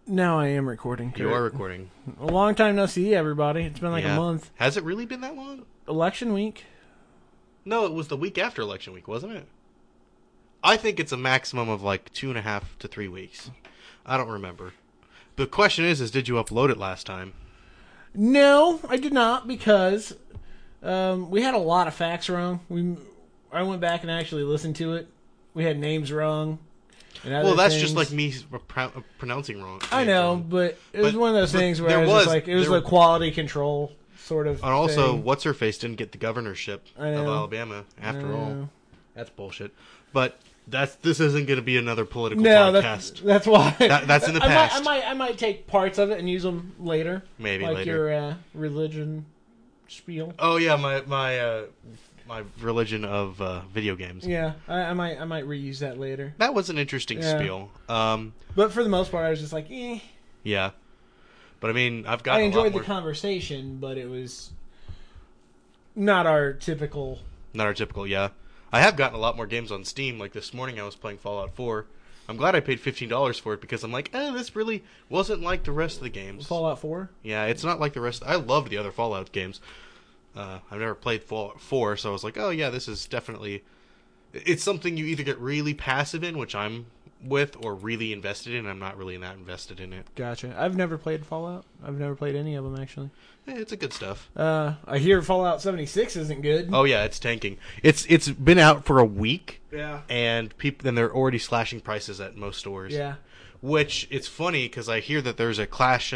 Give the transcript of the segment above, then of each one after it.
Now I am recording. You are recording. A long time no see, everybody. It's been like a month. Has it really been that long? Election week. No, it was the week after election week, wasn't it? I think it's a maximum of like 2.5 to 3 weeks. I don't remember. The question is did you upload it last time? No, I did not because we had a lot of facts wrong. I went back and actually listened to it. We had names wrong. Well, that's just like me pronouncing wrong. I know, wrong. But it was one of those things where it was a quality control sort of And also, thing. What's-Her-Face didn't get the governorship of Alabama after all. That's bullshit. But this isn't going to be another political podcast. That's why. That's in the past. I might take parts of it and use them later. Maybe like later. Your religion spiel. Oh, yeah, my religion of video games. Yeah, I might reuse that later. That was an interesting spiel. But for the most part, I was just like, eh. Yeah. But I mean, I enjoyed the conversation, but it was not our typical. Not our typical, yeah. I have gotten a lot more games on Steam. Like this morning I was playing Fallout 4. I'm glad I paid $15 for it because I'm like, this really wasn't like the rest of the games. Fallout 4? Yeah, it's not like the rest. I loved the other Fallout games. I've never played Fallout 4, so I was like, oh yeah, this is definitely... It's something you either get really passive in, which I'm with, or really invested in. I'm not really that invested in it. Gotcha. I've never played Fallout. I've never played any of them, actually. It's a good stuff. I hear Fallout 76 isn't good. Oh yeah, it's tanking. It's been out for a week. Yeah. And they're already slashing prices at most stores. Yeah. Which, it's funny, because I hear that there's a class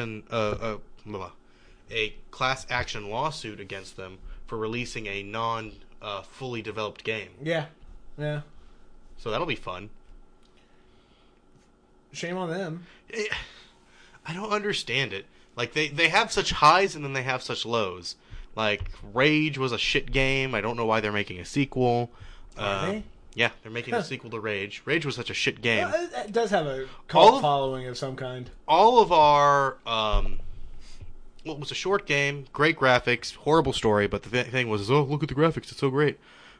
action lawsuit against them for releasing a fully developed game. Yeah. Yeah. So that'll be fun. Shame on them. I don't understand it. Like, they have such highs and then they have such lows. Like, Rage was a shit game. I don't know why they're making a sequel. Are they? Yeah, they're making a sequel to Rage. Rage was such a shit game. It does have a cult following of some kind. All of our... Well, it was a short game, great graphics, horrible story, but the thing was, look at the graphics, it's so great.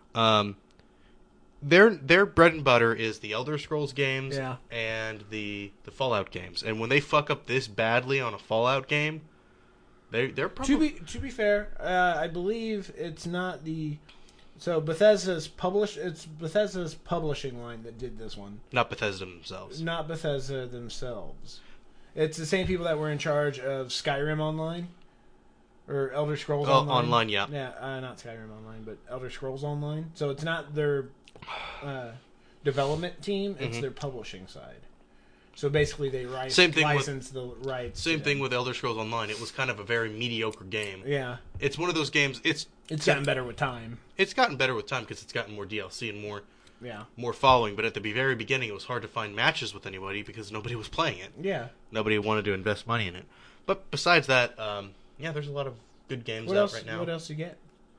Their bread and butter is the Elder Scrolls games and the Fallout games. And when they fuck up this badly on a Fallout game, they're probably... To be fair, I believe it's not the... So Bethesda's publishing line that did this one. Not Bethesda themselves. Not Bethesda themselves. It's the same people that were in charge of Skyrim Online. Or Elder Scrolls Online. Online, yeah. Yeah, not Skyrim Online, but Elder Scrolls Online. So it's not their development team, it's their publishing side. So basically they license the rights. Same thing with Elder Scrolls Online. It was kind of a very mediocre game. Yeah. It's one of those games, it's gotten better with time. It's gotten better with time because it's gotten more DLC and more following. But at the very beginning, it was hard to find matches with anybody because nobody was playing it. Yeah. Nobody wanted to invest money in it. But besides that, there's a lot of good games out right now. What else you get?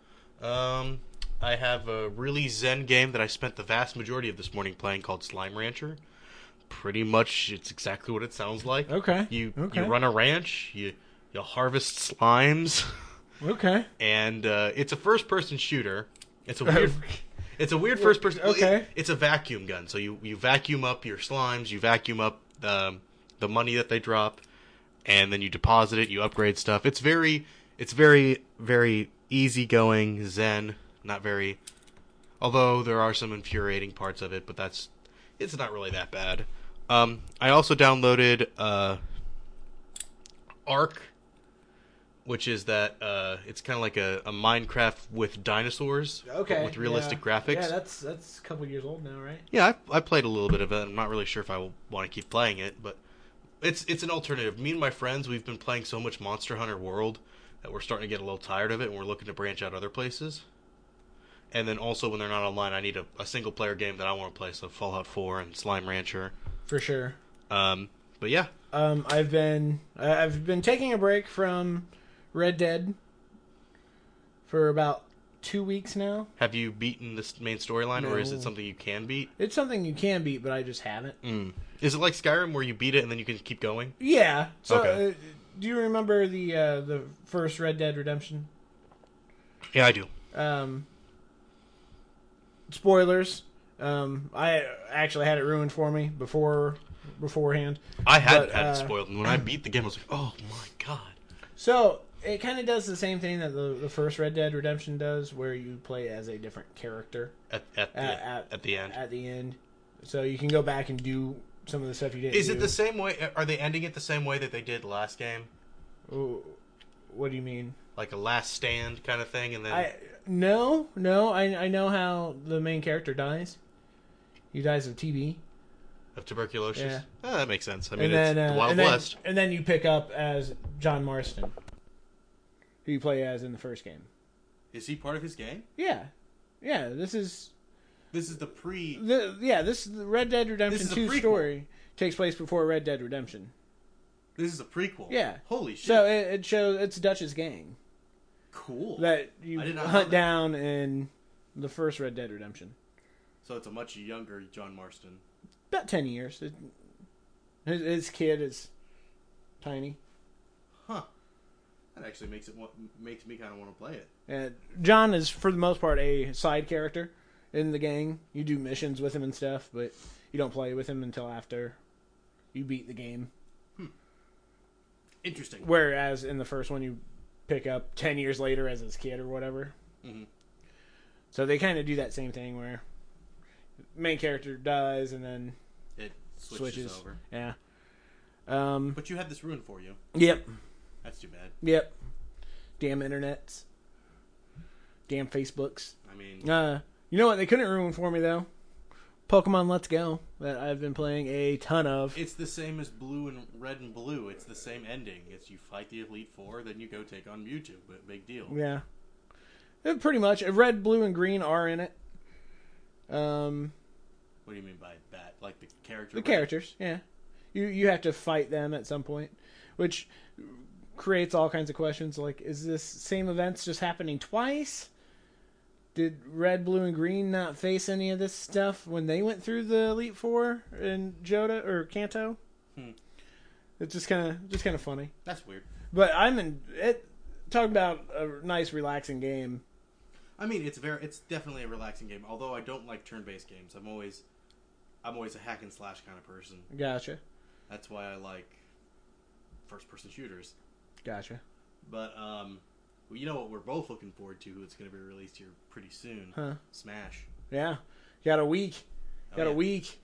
I have a really zen game that I spent the vast majority of this morning playing called Slime Rancher. Pretty much, it's exactly what it sounds like. Okay. You run a ranch. You harvest slimes. Okay. And it's a first-person shooter. It's a weird first-person. Okay. It's a vacuum gun. So you vacuum up your slimes. You vacuum up the money that they drop, and then you deposit it. You upgrade stuff. It's very, very easygoing, zen. Not very. Although there are some infuriating parts of it, but it's not really that bad. I also downloaded Ark, which is that it's kind of like a Minecraft with dinosaurs, with realistic graphics. Yeah, that's a couple years old now, right? Yeah, I played a little bit of it. I'm not really sure if I will want to keep playing it, but it's an alternative. Me and my friends, we've been playing so much Monster Hunter World that we're starting to get a little tired of it, and we're looking to branch out other places. And then also, when they're not online, I need a single-player game that I want to play, so Fallout 4 and Slime Rancher. For sure. But yeah. I've been taking a break from Red Dead for about 2 weeks now. Have you beaten the main storyline, No. or is it something you can beat? It's something you can beat, but I just haven't. Is it like Skyrim, where you beat it and then you can keep going? Yeah. So, okay. Do you remember the first Red Dead Redemption? Yeah, I do. Spoilers. I actually had it ruined for me before beforehand. I hadn't But, had it spoiled, and when I beat the game, I was like, "Oh my god!" So it kind of does the same thing that the first Red Dead Redemption does, where you play as a different character At the end, At the end, so you can go back and do some of the stuff you didn't. Is it the same way? Are they ending it the same way that they did last game? Ooh, what do you mean? Like a last stand kind of thing, and then No. I know how the main character dies. He dies of TB. Of tuberculosis. Yeah. Oh, that makes sense. I mean, And then, it's the Wild West. and then you pick up as John Marston, who you play as in the first game. Is he part of his game? Yeah. This is the pre. This is the Red Dead Redemption This is a 2 prequel. story takes place before Red Dead Redemption. This is a prequel. Yeah. Holy shit. So it shows it's Dutch's gang Cool. that you I did not know hunt that. down in the first Red Dead Redemption. So it's a much younger John Marston. About 10 years. His kid is tiny. Huh. That actually makes me kind of want to play it. And John is, for the most part, a side character in the gang. You do missions with him and stuff, but you don't play with him until after you beat the game. Interesting. Whereas in the first one, you pick up 10 years later as his kid or whatever. Mm-hmm. So they kind of do that same thing where main character dies and then It switches over. Yeah. But you had this ruined for you. Yep. That's too bad. Yep. Damn internets. Damn Facebooks. I mean, You know what they couldn't ruin for me though? Pokemon Let's Go that I've been playing a ton of. it's the same as Blue and Red and Blue. It's the same ending. It's you fight the Elite Four, then you go take on Mewtwo. But big deal. Yeah. Pretty much. Red, Blue, and Green are in it. What do you mean by that? Like the character? The characters, yeah. You have to fight them at some point, which creates all kinds of questions. Like, is this same events just happening twice? Did Red, Blue, and Green not face any of this stuff when they went through the Elite Four in Johto or Kanto? It's just kind of funny. That's weird. But I'm in it. Talk about a nice, relaxing game. I mean, it's definitely a relaxing game. Although I don't like turn-based games. I'm always a hack and slash kind of person. Gotcha. That's why I like first-person shooters. Gotcha. But well, you know what we're both looking forward to? It's going to be released here pretty soon. Huh. Smash. Yeah. Got a week. Oh, a week.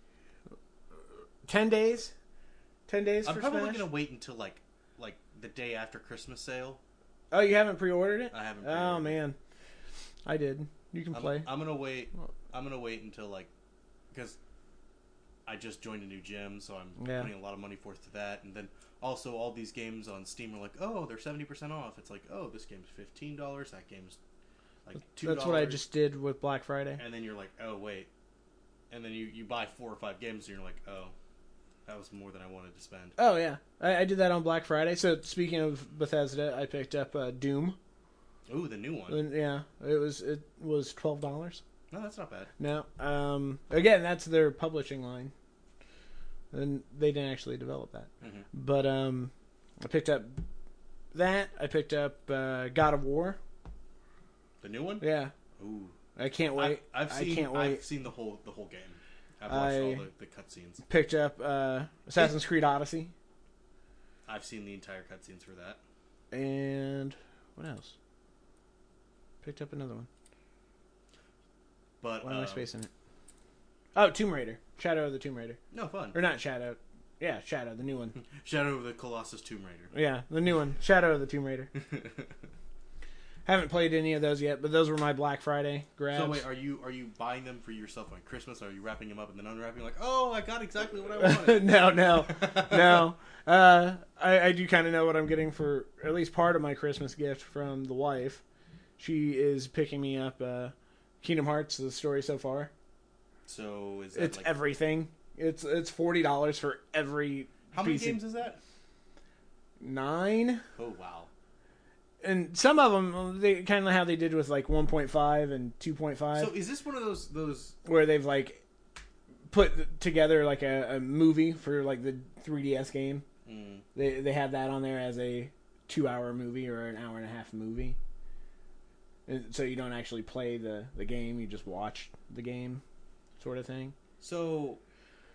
10 days. 10 days I'm for probably Smash. going to wait until like the day after Christmas sale. Oh, you haven't pre-ordered it? I haven't pre-ordered Oh it. man, I did. You can play. I'm gonna wait. I'm gonna wait until because I just joined a new gym, so I'm putting a lot of money forth to that. And then also all these games on Steam are like, oh, they're 70% off. It's like, oh, this game's $15. That game's like $2. That's what I just did with Black Friday. And then you're like, oh wait, and then you buy 4 or 5 games, and you're like, oh, that was more than I wanted to spend. Oh yeah, I did that on Black Friday. So speaking of Bethesda, I picked up Doom. Ooh, the new one. And, yeah, it was $12. No, that's not bad. No, again, that's their publishing line, and they didn't actually develop that. Mm-hmm. But I picked up that. I picked up God of War. The new one. Yeah, Ooh, I can't wait. I can't wait. I've seen the whole game. I've watched all the cutscenes. Picked up Assassin's Creed Odyssey. I've seen the entire cutscenes for that. And what else? Picked up another one. But Why am I spacing it? Oh, Tomb Raider. Shadow of the Tomb Raider. No fun. Or not Shadow. Yeah, Shadow, the new one. Shadow of the Colossus Tomb Raider. Yeah, the new one. Shadow of the Tomb Raider. Haven't played any of those yet, but those were my Black Friday grabs. So wait, are you buying them for yourself on Christmas? Or are you wrapping them up and then unwrapping like, oh, I got exactly what I wanted? No. I do kind of know what I'm getting for at least part of my Christmas gift from the wife. She is picking me up Kingdom Hearts, the story so far. So is that It's everything. It's $40 for every. How many games is that? 9. Oh wow. And some of them, they kind of how they did with like 1.5 and 2.5. So is this one of those where they've like put together like a movie for like the 3DS game? Mm. They have that on there as a 2-hour movie or an hour and a half movie. And so you don't actually play the game, you just watch the game, sort of thing. So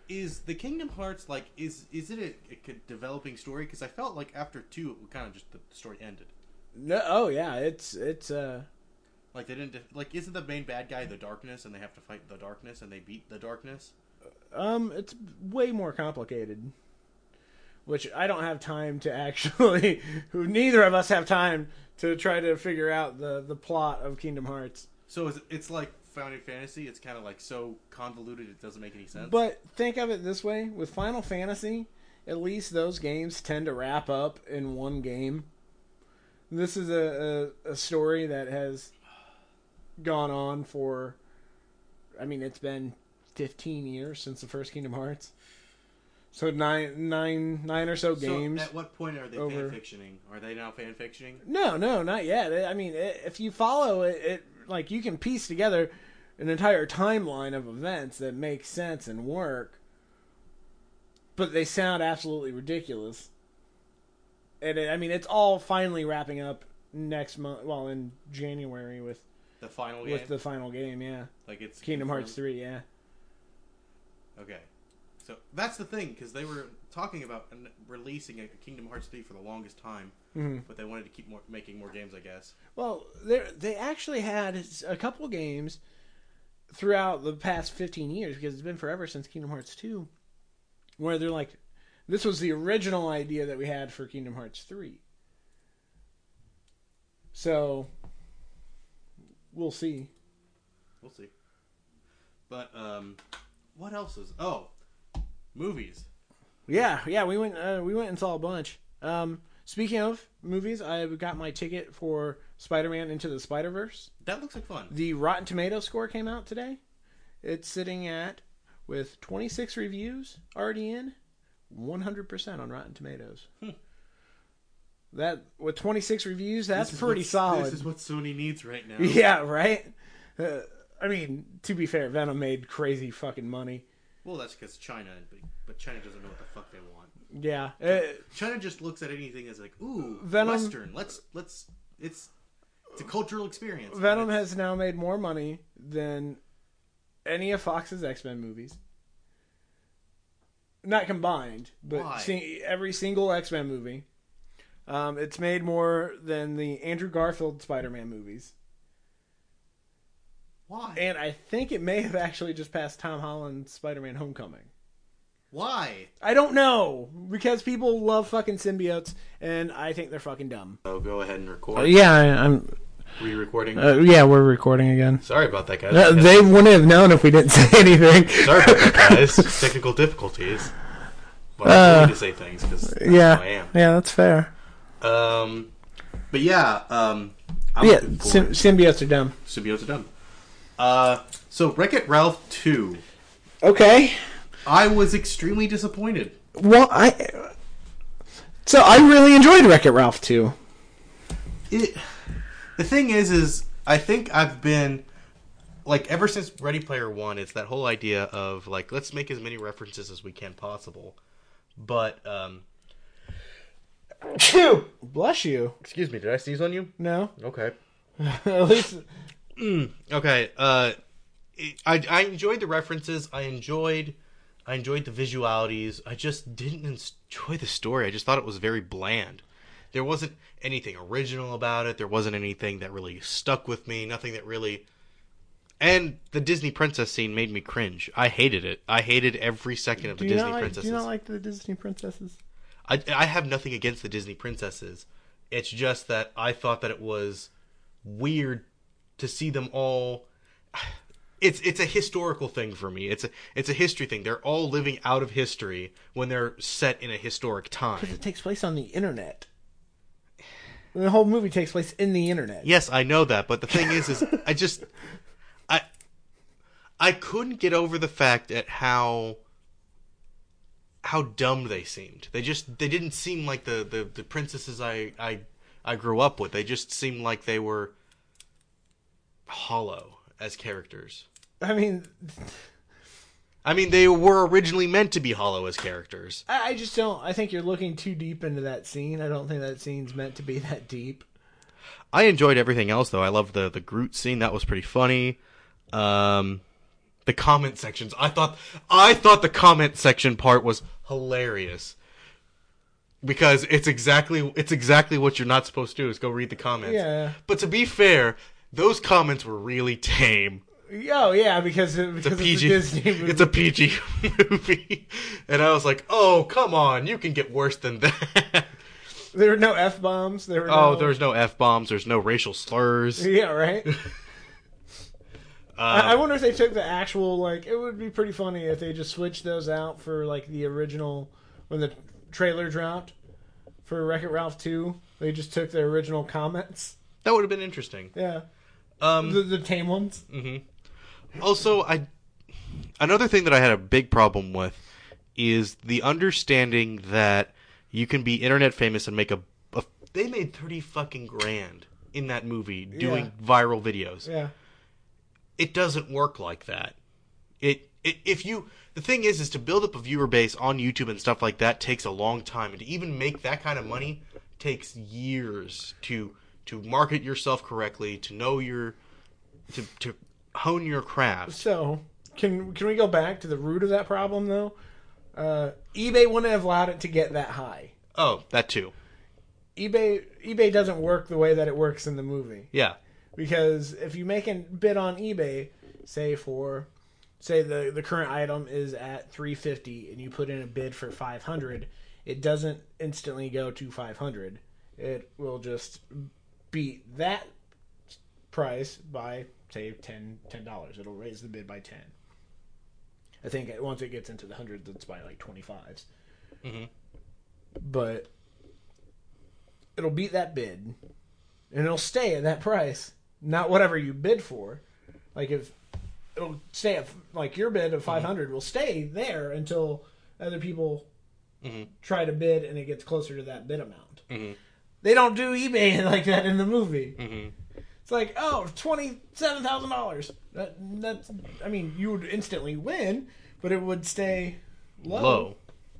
is the Kingdom Hearts like is it a developing story? Because I felt like after 2, it kind of just the story ended. No, oh yeah, it's like they didn't like isn't the main bad guy the darkness and they have to fight the darkness and they beat the darkness? It's way more complicated. Which I don't have time to actually. Neither of us have time to try to figure out the plot of Kingdom Hearts. So it's like Final Fantasy. It's kind of like so convoluted it doesn't make any sense. But think of it this way: with Final Fantasy, at least those games tend to wrap up in one game. This is a story that has gone on for. I mean, it's been 15 years since the first Kingdom Hearts. So nine or so games. So at what point are they fanfictioning? Are they now fanfictioning? No, not yet. I mean, if you follow it, like you can piece together an entire timeline of events that make sense and work, but they sound absolutely ridiculous. And I mean, it's all finally wrapping up next month. Well, in January with the final game. With the final game, yeah. Like it's Kingdom Hearts 3, yeah. Okay. So that's the thing, because they were talking about releasing a Kingdom Hearts 3 for the longest time, but they wanted to keep making more games, I guess. Well, they actually had a couple games throughout the past 15 years, because it's been forever since Kingdom Hearts 2, where they're like, this was the original idea that we had for Kingdom Hearts 3. So, we'll see. We'll see. But, what else is... Oh! Movies. Yeah, we went and saw a bunch. Speaking of movies, I got my ticket for Spider-Man Into the Spider-Verse. That looks like fun. The Rotten Tomatoes score came out today. It's sitting at, with 26 reviews already in, 100% on Rotten Tomatoes. That with 26 reviews, that's pretty solid. This is what Sony needs right now. Yeah, right? I mean, to be fair, Venom made crazy fucking money. Well, that's because China, but China doesn't know what the fuck they want. Yeah, China just looks at anything as like, ooh, Venom, Western. It's a cultural experience. Venom has now made more money than any of Fox's X-Men movies. Not combined, but every single X-Men movie. It's made more than the Andrew Garfield Spider-Man movies. Why? And I think it may have actually just passed Tom Holland's Spider-Man Homecoming. Why? I don't know. Because people love fucking symbiotes, and I think they're fucking dumb. So go ahead and record. Yeah, I'm... Were you recording? Yeah, we're recording again. Sorry about that, guys. They wouldn't have known if we didn't say anything. Sorry about that, guys. Technical difficulties. But I'm going to say things, because that's who I am. Yeah, that's fair. But yeah, symbiotes are dumb. Symbiotes are dumb. So Wreck-It Ralph 2. Okay. I was extremely disappointed. Well, I really enjoyed Wreck-It Ralph 2. The thing is I think I've been, like, ever since Ready Player One, it's that whole idea of, like, let's make as many references as we can possible. But, Bless you. Excuse me, did I sneeze on you? No. Okay. At least... Okay, I enjoyed the references. I enjoyed the visualities. I just didn't enjoy the story. I just thought it was very bland. There wasn't anything original about it. There wasn't anything that really stuck with me. Nothing that really... And the Disney princess scene made me cringe. I hated it. I hated every second of the Disney princesses. Do you not like the Disney princesses? I have nothing against the Disney princesses. It's just that I thought that it was weird to see them all. It's a historical thing for me. It's a history thing. They're all living out of history when they're set in a historic time. Because it takes place on the internet. The whole movie takes place in the internet. Yes, I know that, but the thing is I couldn't get over the fact at how dumb they seemed. They didn't seem like the princesses I grew up with. They just seemed like they were hollow as characters. I mean, they were originally meant to be hollow as characters. I just don't. I think you're looking too deep into that scene. I don't think that scene's meant to be that deep. I enjoyed everything else, though. I loved the Groot scene. That was pretty funny. the comment sections. I thought the comment section part was hilarious. Because it's exactly what you're not supposed to do is go read the comments. Yeah. But to be fair, those comments were really tame. Oh yeah, because it's a Disney movie. It's a PG movie, and I was like, "Oh, come on, you can get worse than that." There were no F-bombs. There's no F-bombs. There's no racial slurs. Yeah, right. I wonder if they took the actual, like, it would be pretty funny if they just switched those out for, like, the original, when the trailer dropped for Wreck-It Ralph 2. They just took the original comments. That would have been interesting. Yeah. The tame ones. Mm-hmm. Also, another thing that I had a big problem with is the understanding that you can be internet famous and make they made 30 fucking grand in that movie doing viral videos. Yeah. It doesn't work like that. The thing is to build up a viewer base on YouTube and stuff like that takes a long time, and to even make that kind of money takes years to market yourself correctly, to know to hone your craft. So, can we go back to the root of that problem, though? eBay wouldn't have allowed it to get that high. Oh, that too. eBay doesn't work the way that it works in the movie. Yeah. Because if you make a bid on eBay, say the current item is at $350 and you put in a bid for $500, it doesn't instantly go to $500. It will just beat that price by, say, $10. It'll raise the bid by 10. I think once it gets into the hundreds, it's by like 25s. Mm-hmm. But it'll beat that bid, and it'll stay at that price, not whatever you bid for. Like if it'll stay at, like your bid of 500 will stay there until other people try to bid, and it gets closer to that bid amount. Mm-hmm. They don't do eBay like that in the movie. Mm-hmm. It's like, oh, $27,000. That's, I mean, you would instantly win, but it would stay low.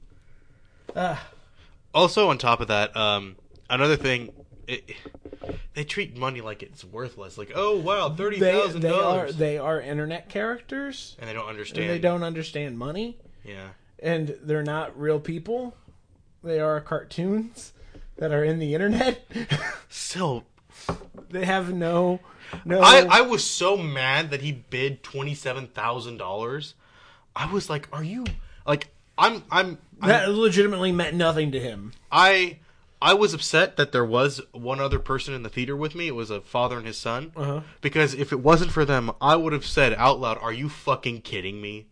Also, on top of that, another thing, they treat money like it's worthless. Like, oh wow, $30,000. They are internet characters, and they don't understand. And they don't understand money. Yeah, and they're not real people. They are cartoons that are in the internet. So they have no. I was so mad that he bid $27,000. I was like, "Are you like?" That legitimately meant nothing to him. I was upset that there was one other person in the theater with me. It was a father and his son. Uh-huh. Because if it wasn't for them, I would have said out loud, "Are you fucking kidding me?"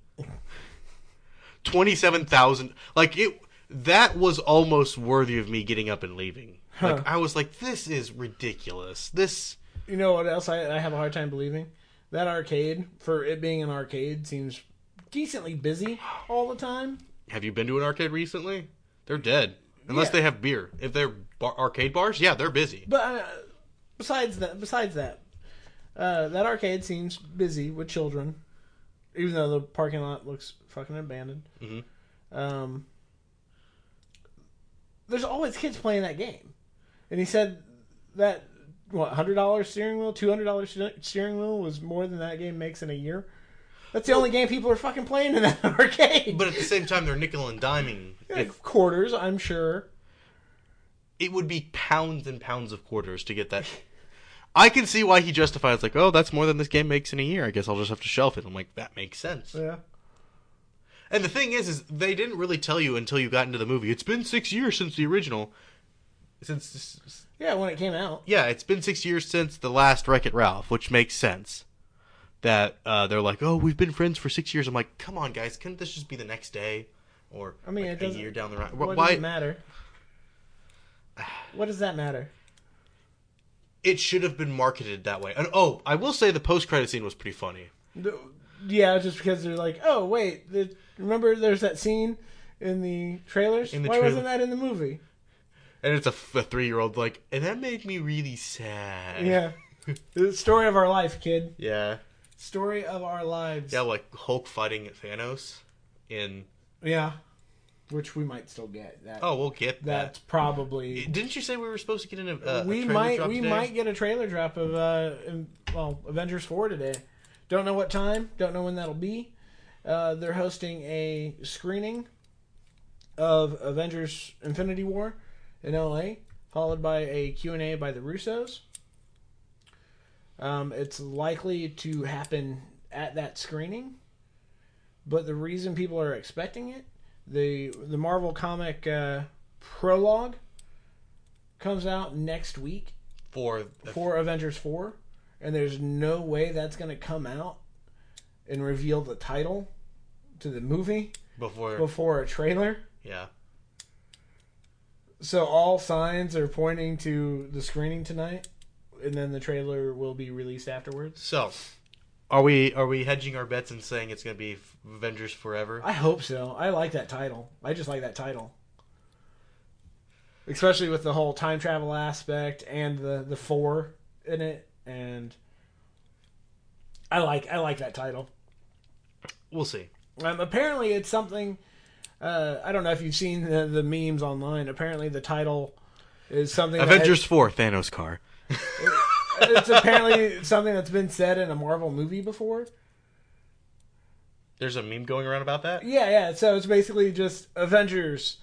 27,000, like it. That was almost worthy of me getting up and leaving. Huh. Like I was like, "This is ridiculous." This. You know what else I have a hard time believing? That arcade, for it being an arcade, seems decently busy all the time. Have you been to an arcade recently? They're dead. Unless they have beer. If they're arcade bars, yeah, they're busy. But besides that, that arcade seems busy with children, even though the parking lot looks fucking abandoned. Mm-hmm. There's always kids playing that game. And he said that, $100 steering wheel, $200 steering wheel was more than that game makes in a year? That's the only game people are fucking playing in that arcade. But at the same time, they're nickel and diming. Yeah, quarters, I'm sure. It would be pounds and pounds of quarters to get that. I can see why he justifies, like, oh, that's more than this game makes in a year. I guess I'll just have to shelf it. I'm like, that makes sense. Yeah. And the thing is they didn't really tell you until you got into the movie. It's been 6 years since the original. Yeah, when it came out. Yeah, it's been 6 years since the last Wreck-It Ralph, which makes sense. That they're like, oh, we've been friends for 6 years. I'm like, come on, guys, couldn't this just be the next day, or a year down the road? What does it matter? What does that matter? It should have been marketed that way. And I will say the post-credit scene was pretty funny. Yeah, just because they're like, oh wait, remember there's that scene in the trailers? Why wasn't that in the movie? And it's a 3-year-old like, and that made me really sad. Yeah, the story of our life, kid. Yeah. Story of our lives. Yeah, like Hulk fighting Thanos in... Yeah, which we might still get. We'll get that. That's probably... Didn't you say we were supposed to get a we trailer drop today? We might get a trailer drop of Avengers 4 today. Don't know what time. Don't know when that'll be. They're hosting a screening of Avengers Infinity War in LA, followed by a Q&A by the Russos. It's likely to happen at that screening, but the reason people are expecting it, the Marvel comic prologue comes out next week for Avengers 4, and there's no way that's going to come out and reveal the title to the movie before a trailer. Yeah. So all signs are pointing to the screening tonight, and then the trailer will be released afterwards. So, are we hedging our bets and saying it's going to be Avengers Forever? I hope so. I like that title. I just like that title. Especially with the whole time travel aspect and the 4 in it, and I like that title. We'll see. Apparently it's something, I don't know if you've seen the memes online. Apparently the title is something Avengers 4, Thanos car. It's apparently something that's been said in a Marvel movie before. There's a meme going around about that? Yeah. So it's basically just Avengers,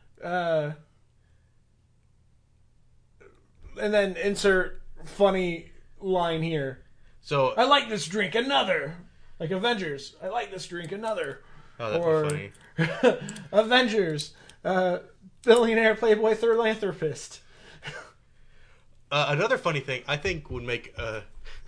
and then insert funny line here. So I like this drink, another. Like Avengers, I like this drink, another. Oh, that'd be funny. Avengers, billionaire playboy philanthropist. Another funny thing I think would make a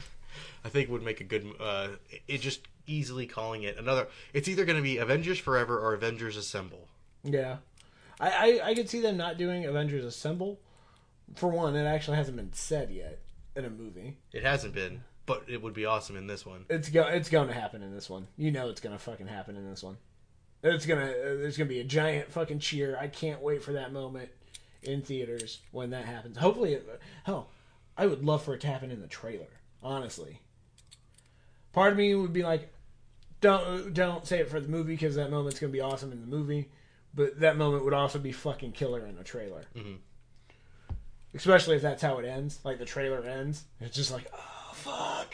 good it just easily calling it another. It's either going to be Avengers Forever or Avengers Assemble. Yeah, I could see them not doing Avengers Assemble. For one, it actually hasn't been said yet in a movie. It hasn't been, but it would be awesome in this one. It's going to happen in this one. You know it's going to fucking happen in this one. There's going to be a giant fucking cheer. I can't wait for that moment in theaters when that happens. Hopefully, I would love for it to happen in the trailer, honestly. Part of me would be like, don't say it for the movie because that moment's going to be awesome in the movie, but that moment would also be fucking killer in the trailer. Mm-hmm. Especially if that's how it ends, like the trailer ends. It's just like, oh, fuck.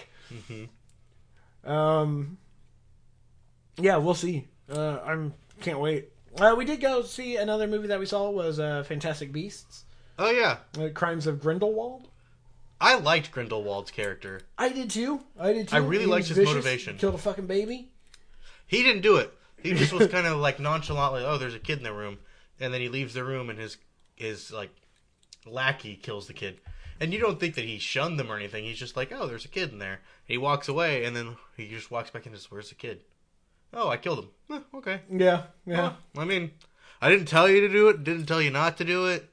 Mm-hmm. Yeah, we'll see. Can't wait. We did go see another movie that we saw was Fantastic Beasts. Oh, yeah. Crimes of Grindelwald. I liked Grindelwald's character. I did too. I really liked his motivation. Killed a fucking baby. He didn't do it. He just was kind of like nonchalantly, oh, there's a kid in the room. And then he leaves the room and his like lackey kills the kid. And you don't think that he shunned them or anything. He's just like, oh, there's a kid in there. And he walks away and then he just walks back in and says, where's the kid? Oh, I killed him. Okay. Yeah. I mean, I didn't tell you to do it. Didn't tell you not to do it.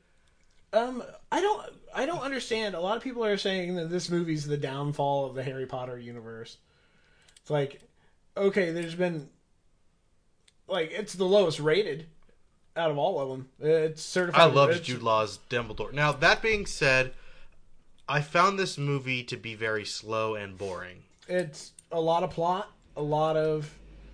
I don't understand. A lot of people are saying that this movie's the downfall of the Harry Potter universe. It's like, okay, there's been, like, it's the lowest rated out of all of them. It's certified. I loved Jude Law's Dumbledore. Now, that being said, I found this movie to be very slow and boring. It's a lot of plot, a lot of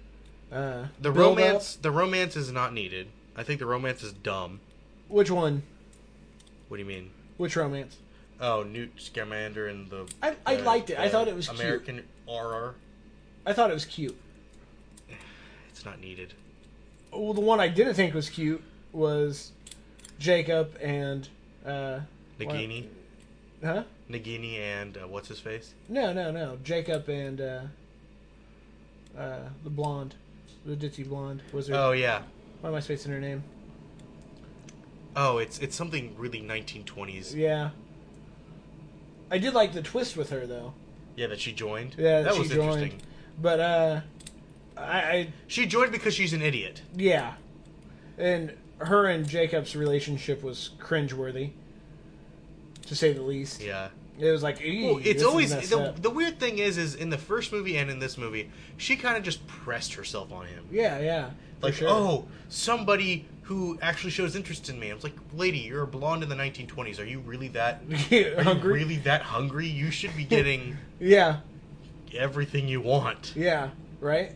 the romance. The romance is not needed. I think the romance is dumb. Which one? What do you mean? Which romance? Oh, Newt Scamander and the... I liked it. I thought it was American cute. RR. I thought it was cute. It's not needed. Well, the one I didn't think was cute was Jacob and... Nagini? Huh? Nagini and what's his face? No. Jacob and the blonde. The ditzy blonde. Was her... Oh, yeah. Why am I spacing her name? Oh, it's something really 1920s. Yeah. I did like the twist with her, though. Yeah, that she joined? Yeah, that she was joined. Interesting. But, She joined because she's an idiot. Yeah. And her and Jacob's relationship was cringeworthy, to say the least. Yeah. It was like, well, it's always... The weird thing is in the first movie and in this movie, she kind of just pressed herself on him. Yeah. Like, sure. Oh, somebody who actually shows interest in me. I was like, lady, you're a blonde in the 1920s. Are you really that hungry? Really that hungry? You should be getting everything you want. Yeah, right?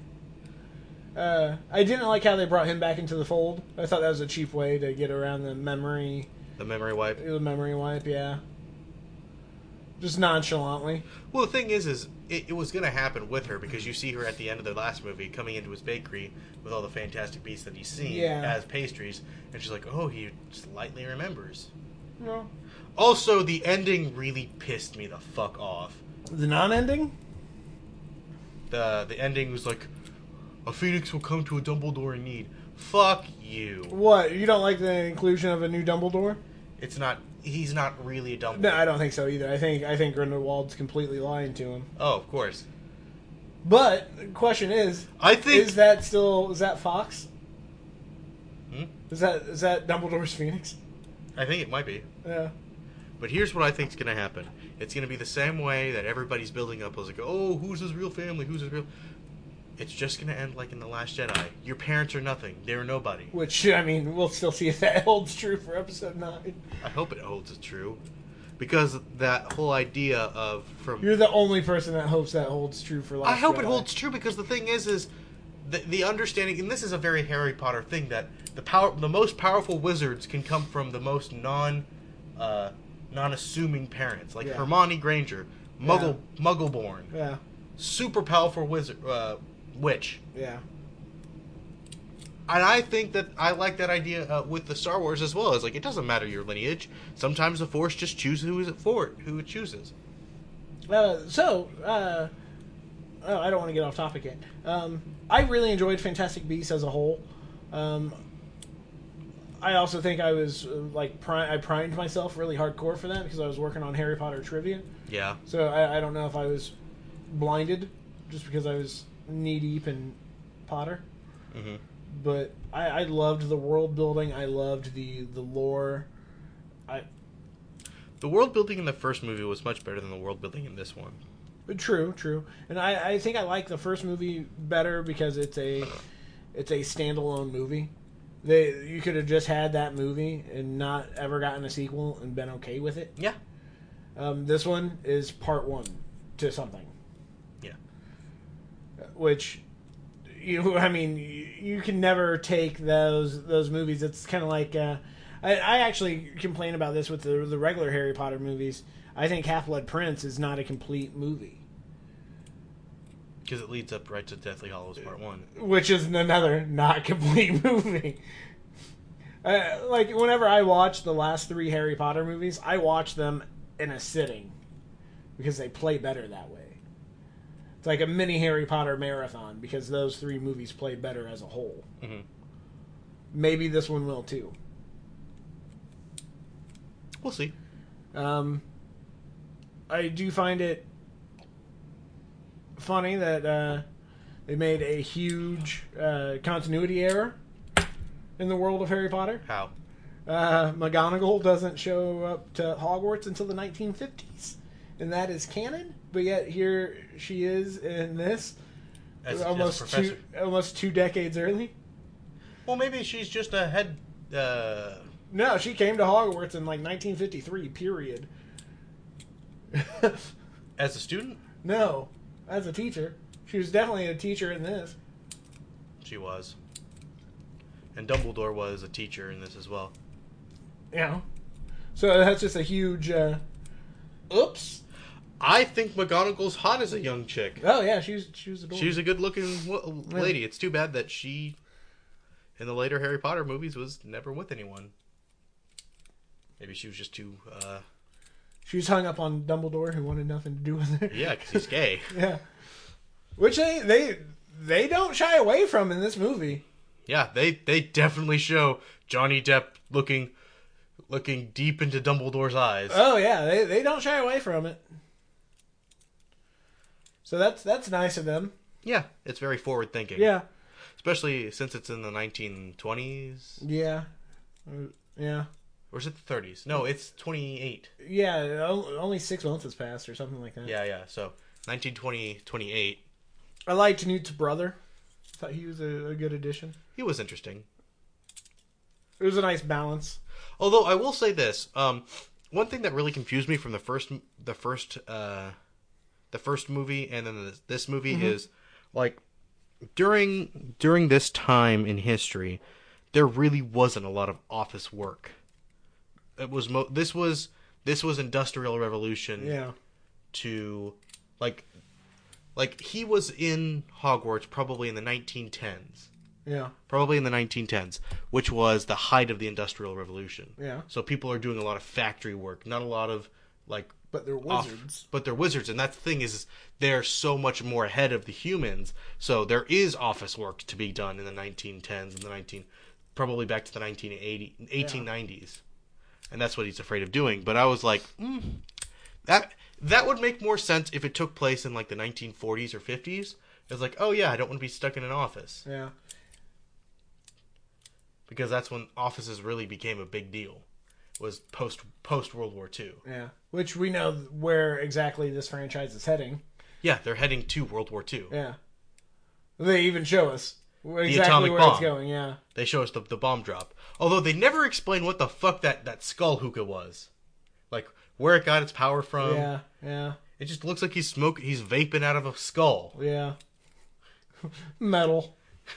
I didn't like how they brought him back into the fold. I thought that was a cheap way to get around the memory... The memory wipe? The memory wipe, yeah. Just nonchalantly. Well, the thing is it was going to happen with her because you see her at the end of the last movie coming into his bakery with all the Fantastic Beasts that he's seen as pastries, and she's like, oh, he slightly remembers. No. Also, the ending really pissed me the fuck off. The non-ending? The ending was like, a phoenix will come to a Dumbledore in need. Fuck you. What? You don't like the inclusion of a new Dumbledore? It's not. He's not really a Dumbledore. No, I don't think so either. I think Grindelwald's completely lying to him. Oh, of course. But the question is, is that Fox? Is that Dumbledore's Phoenix? I think it might be. Yeah. But here's what I think is going to happen. It's going to be the same way that everybody's building up. I was like, oh, who's his real family? Who's his real... It's just going to end like in The Last Jedi. Your parents are nothing. They're nobody. Which, I mean, we'll still see if that holds true for Episode 9. I hope it holds it true. Because that whole idea of... You're the only person that hopes that holds true for Last Jedi. I hope it holds true because the thing is the understanding... And this is a very Harry Potter thing, that the most powerful wizards can come from the most non-assuming parents. Like Hermione Granger, Muggle-born. Yeah. Super powerful wizard... witch. Yeah. And I think that I like that idea with the Star Wars as well. It's like, it doesn't matter your lineage. Sometimes the Force just chooses who it chooses. I don't want to get off topic yet. I really enjoyed Fantastic Beasts as a whole. I also think I was I primed myself really hardcore for that because I was working on Harry Potter trivia. Yeah. So I don't know if I was blinded just because I was knee deep in Potter. Mm-hmm. But I loved the world building. I loved the lore. The world building in the first movie was much better than the world building in this one. True. And I think I like the first movie better because it's a standalone movie. You could have just had that movie and not ever gotten a sequel and been okay with it. Yeah. This one is part one to something. Yeah. Which, you can never take those movies. It's kind of like I actually complain about this with the regular Harry Potter movies. I think Half-Blood Prince is not a complete movie. Because it leads up right to Deathly Hallows Part 1. Which is another not complete movie. Whenever I watch the last 3 Harry Potter movies, I watch them in a sitting. Because they play better that way. It's like a mini Harry Potter marathon because those 3 movies play better as a whole. Mm-hmm. Maybe this one will too. We'll see. I do find it funny that they made a huge continuity error in the world of Harry Potter. How? McGonagall doesn't show up to Hogwarts until the 1950s, and that is canon. But yet here she is in this, almost 2 decades early. Well, maybe she's just a head. No, she came to Hogwarts in 1953. Period. As a student? No, as a teacher. She was definitely a teacher in this. She was. And Dumbledore was a teacher in this as well. Yeah. So that's just a huge... oops. I think McGonagall's hot as a young chick. Oh, yeah, she was adorable. She was a good-looking lady. Yeah. It's too bad that she, in the later Harry Potter movies, was never with anyone. Maybe she was just too... She was hung up on Dumbledore, who wanted nothing to do with her. Yeah, because he's gay. Yeah. Which they don't shy away from in this movie. Yeah, they definitely show Johnny Depp looking deep into Dumbledore's eyes. Oh, yeah, they don't shy away from it. So that's nice of them. Yeah, it's very forward-thinking. Yeah. Especially since it's in the 1920s. Yeah. Yeah. Or is it the 30s? No, it's 28. Yeah, only 6 months has passed or something like that. Yeah. So, 1920, 28. I liked Newt's brother. I thought he was a good addition. He was interesting. It was a nice balance. Although, I will say this. One thing that really confused me from the first movie and then this movie is, during this time in history, there really wasn't a lot of office work. It was this was Industrial Revolution. Yeah. to like he was in Hogwarts probably in the 1910s. Yeah. Probably in the 1910s, which was the height of the Industrial Revolution. Yeah. So people are doing a lot of factory work, not a lot of like. But they're wizards. But they're wizards, and that's the thing is they're so much more ahead of the humans. So there is office work to be done in the 1910s and probably back to the 1890s, and that's what he's afraid of doing. But I was like, that would make more sense if it took place in like the 1940s or 50s. It's like, oh yeah, I don't want to be stuck in an office. Yeah. Because that's when offices really became a big deal. Was post World War II. Yeah, which we know where exactly this franchise is heading. Yeah, they're heading to World War II. Yeah, they even show us exactly where it's going. Yeah, they show us the bomb drop. Although they never explain what the fuck that skull hookah was, like where it got its power from. Yeah, yeah. It just looks like he's vaping out of a skull. Yeah, metal.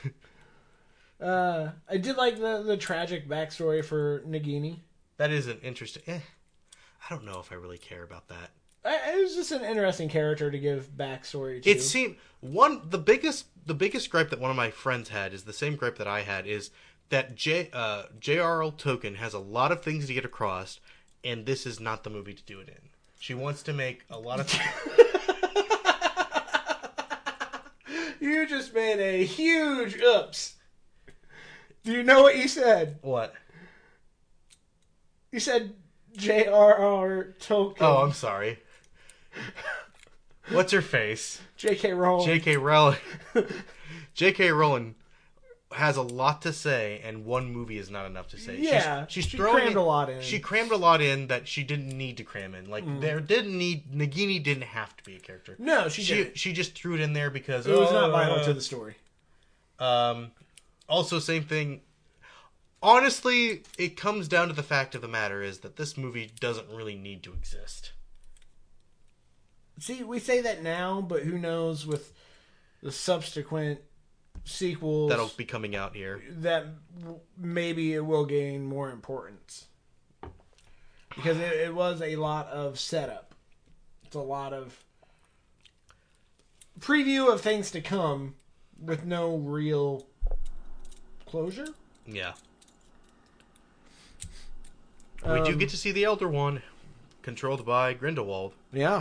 I did like the tragic backstory for Nagini. That is an interesting. I don't know if I really care about that. It was just an interesting character to give backstory to. It seemed the biggest gripe that one of my friends had is the same gripe that I had is that J.R.R. Tolkien has a lot of things to get across, and this is not the movie to do it in. She wants to make a lot of. You just made a huge oops. Do you know what you said? What? You said J.R.R. Tolkien. Oh, I'm sorry. What's her face? J.K. Rowling. J.K. Rowling. J.K. Rowling has a lot to say, and one movie is not enough to say. Yeah, she's she crammed a lot in. She crammed a lot in that she didn't need to cram in. Like Nagini didn't have to be a character. No, she didn't. She just threw it in there because it was not vital to the story. Also, same thing. Honestly, it comes down to the fact of the matter is that this movie doesn't really need to exist. See, we say that now, but who knows with the subsequent sequels that'll be coming out here, that maybe it will gain more importance. Because it was a lot of setup. It's a lot of preview of things to come with no real closure. Yeah. We do get to see the Elder One, controlled by Grindelwald. Yeah.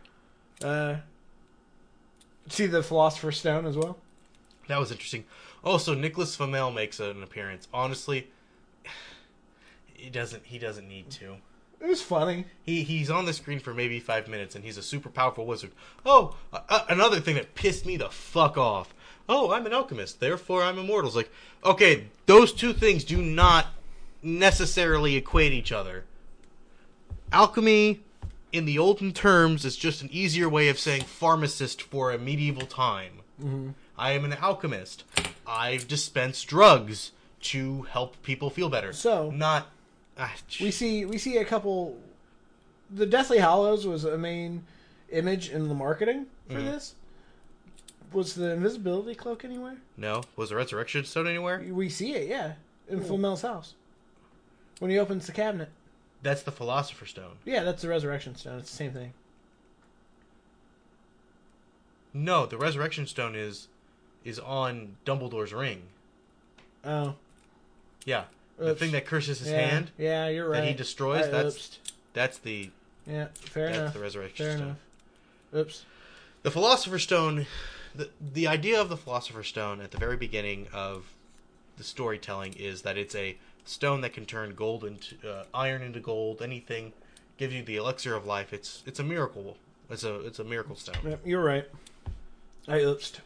See the Philosopher's Stone as well? That was interesting. Also, Nicholas Flamel makes an appearance. Honestly, he doesn't need to. It was funny. He's on the screen for maybe 5 minutes, and he's a super powerful wizard. Oh, another thing that pissed me the fuck off. Oh, I'm an alchemist, therefore I'm immortal. It's like, okay, those two things do not necessarily equate each other. Alchemy, in the olden terms, is just an easier way of saying pharmacist for a medieval time. Mm-hmm. I am an alchemist. I dispense drugs to help people feel better. So, not. We see a couple. The Deathly Hallows was a main image in the marketing for this. Was the invisibility cloak anywhere? No. Was the Resurrection Stone anywhere? We see it, yeah, in Flamel's house when he opens the cabinet. That's the Philosopher's Stone. Yeah, that's the Resurrection Stone. It's the same thing. No, the Resurrection Stone is on Dumbledore's ring. Oh. Yeah. Oops. The thing that curses his hand. Yeah, you're right. That he destroys. That's the. Yeah, fair enough. That's the Resurrection Fair Stone. enough. Oops. The Philosopher's Stone. The idea of the Philosopher's Stone at the very beginning of the storytelling is that it's a stone that can turn gold into iron into gold. Anything, gives you the elixir of life. It's a miracle. It's a miracle stone. Yep, you're right. I oopsed.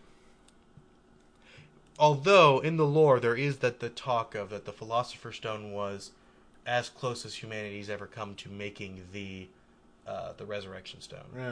Although in the lore there is the talk of that the Philosopher's Stone was as close as humanity's ever come to making the Resurrection Stone. Yeah.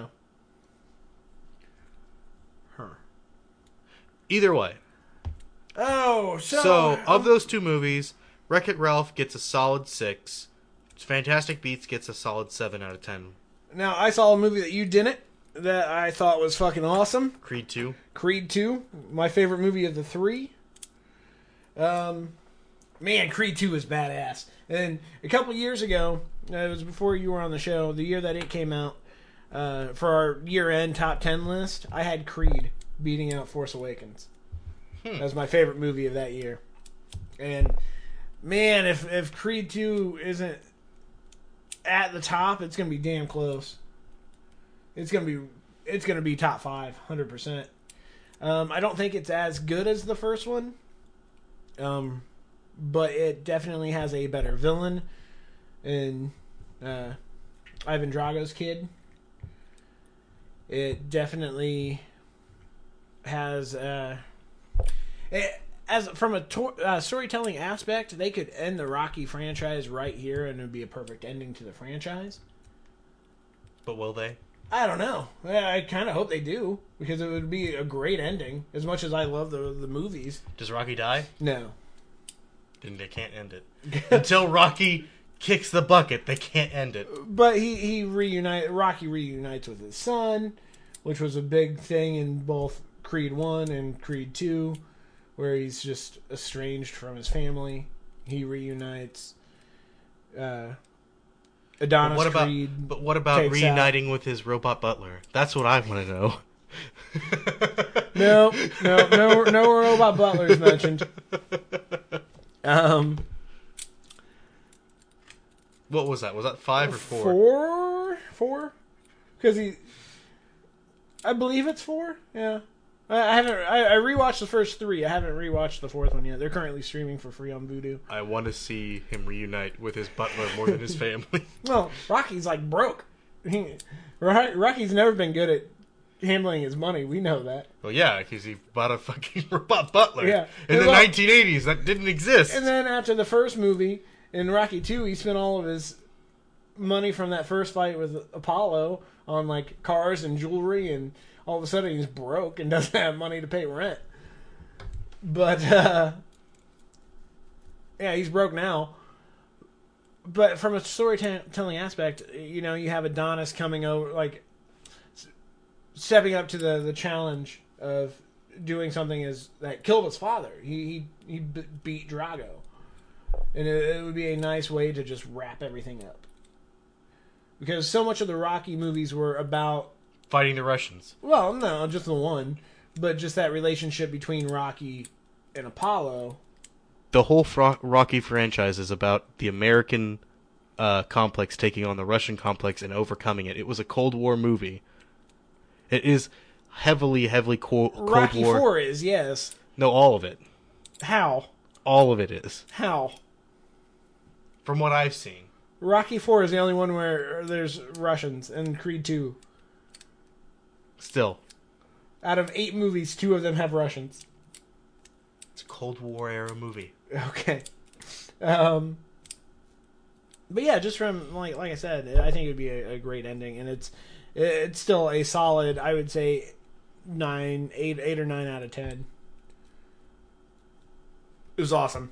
Huh. Either way. Oh, so of those two movies, Wreck-It Ralph gets a solid 6. Fantastic Beasts gets a solid 7 out of 10. Now, I saw a movie that you didn't, that I thought was fucking awesome. Creed 2. Creed 2, my favorite movie of the three. Man, Creed 2 was badass. And a couple years ago, it was before you were on the show, the year that it came out, for our year-end top 10 list, I had Creed beating out Force Awakens. That was my favorite movie of that year. And man, if Creed 2 isn't at the top, it's gonna be damn close. It's gonna be top 5, 100%. I don't think it's as good as the first one, but it definitely has a better villain in Ivan Drago's kid. It definitely has as from a storytelling aspect, they could end the Rocky franchise right here, and it would be a perfect ending to the franchise. But will they? I don't know. I kind of hope they do, because it would be a great ending. As much as I love the movies. Does Rocky die? No. Then they can't end it. Until Rocky kicks the bucket, they can't end it. But Rocky reunites with his son, which was a big thing in both Creed 1 and Creed 2, where he's just estranged from his family. He reunites. Adonis Creed. But what about reuniting with his robot butler? That's what I want to know. No robot butlers mentioned. What was that? Was that 5 or 4? 4? Because I believe it's 4. Yeah. I haven't. I rewatched the first 3. I haven't rewatched the 4th one yet. They're currently streaming for free on Vudu. I want to see him reunite with his butler more than his family. Well, Rocky's like broke. Rocky's never been good at handling his money. We know that. Well, yeah, because he bought a fucking robot butler. Yeah. In the 1980s, that didn't exist. And then after the first movie, in Rocky 2, he spent all of his money from that first fight with Apollo on like cars and jewelry, and all of a sudden he's broke and doesn't have money to pay rent. But yeah, he's broke now. But from a storytelling aspect, you have Adonis coming over, like stepping up to the challenge of doing something that killed his father. He beat Drago, and it would be a nice way to just wrap everything up. Because so much of the Rocky movies were about fighting the Russians. Well, no, just the one, but just that relationship between Rocky and Apollo. The whole Rocky franchise is about the American complex taking on the Russian complex and overcoming it. It was a Cold War movie. It is heavily Cold War. Rocky 4 is, yes. No, all of it. How? All of it is. How? From what I've seen. Rocky 4 is the only one where there's Russians, and Creed 2. Still. Out of 8 movies, 2 of them have Russians. It's a Cold War era movie. Okay. But yeah, just from, like I said, I think it would be a great ending, and it's still a solid, I would say, 8 or 9 out of 10. It was awesome.